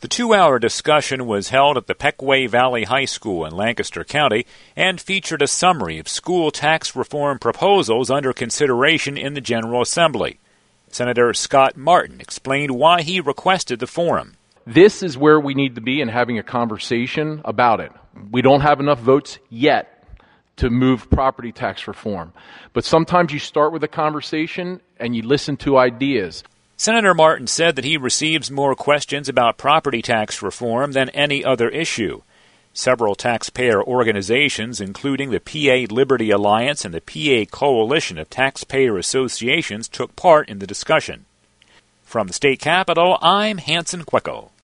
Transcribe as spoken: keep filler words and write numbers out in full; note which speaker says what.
Speaker 1: The two-hour discussion was held at the Pequea Valley High School in Lancaster County and featured a summary of school tax reform proposals under consideration in the General Assembly. Senator Scott Martin explained why he requested the forum.
Speaker 2: This is where we need to be in having a conversation about it. We don't have enough votes yet to move property tax reform. But sometimes you start with a conversation and you listen to ideas.
Speaker 1: Senator Martin said that he receives more questions about property tax reform than any other issue. Several taxpayer organizations, including the P A Liberty Alliance and the P A Coalition of Taxpayer Associations, took part in the discussion. From the state capitol, I'm Hanson Quecko.